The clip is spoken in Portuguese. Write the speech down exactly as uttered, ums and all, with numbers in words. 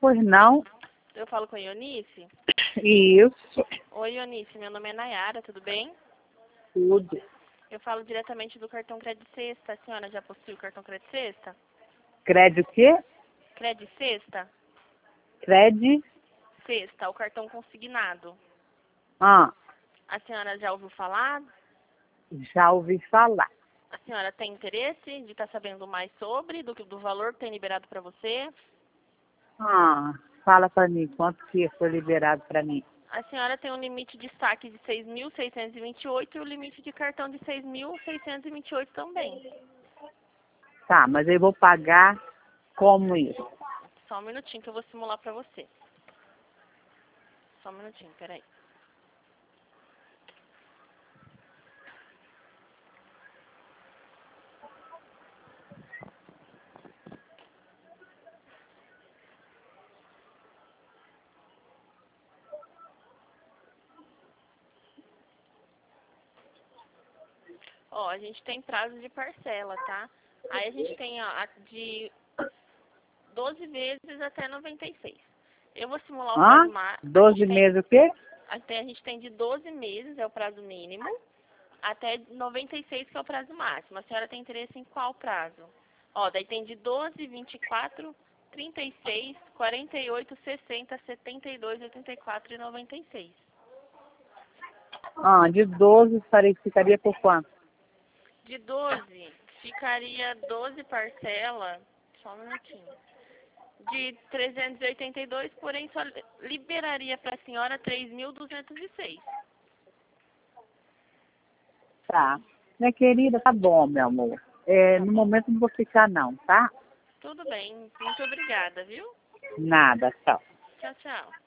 Pois não. Eu falo com a Ionice? Isso. Oi, Ionice, meu nome é Nayara, tudo bem? Tudo. Eu falo diretamente do cartão Crédito Sexta. A senhora já possui o cartão Crédito Sexta? Crédito quê? Crédito Sexta? Crédito? Sexta, o cartão consignado. Ah, A senhora já ouviu falar? já ouvi falar. A senhora tem interesse de estar sabendo mais sobre, do, do valor que tem liberado para você? Ah, fala pra mim, quanto que foi liberado pra mim? A senhora tem um limite de saque de seis mil seiscentos e vinte e oito e o limite de cartão de seis mil seiscentos e vinte e oito também. Tá, mas eu vou pagar como isso? Só um minutinho que eu vou simular para você. Só um minutinho, peraí. Ó, a gente tem prazo de parcela, tá? Aí a gente tem ó, a de doze vezes até noventa e seis. Eu vou simular o Hã? prazo máximo. doze meses o quê? Até a gente tem de doze meses, é o prazo mínimo, até noventa e seis, que é o prazo máximo. A senhora tem interesse em qual prazo? Ó, daí tem de doze, vinte e quatro, trinta e seis, quarenta e oito, sessenta, setenta e dois, oitenta e quatro e noventa e seis. Ah, de doze farei- ficaria por quanto? De doze, ficaria doze parcelas, só um minutinho, de trezentos e oitenta e dois, porém só liberaria para a senhora três mil duzentos e seis. Tá. Minha querida, tá bom, meu amor. É, no momento não vou ficar não, tá? Tudo bem, muito obrigada, viu? Nada, tchau. Tchau, tchau.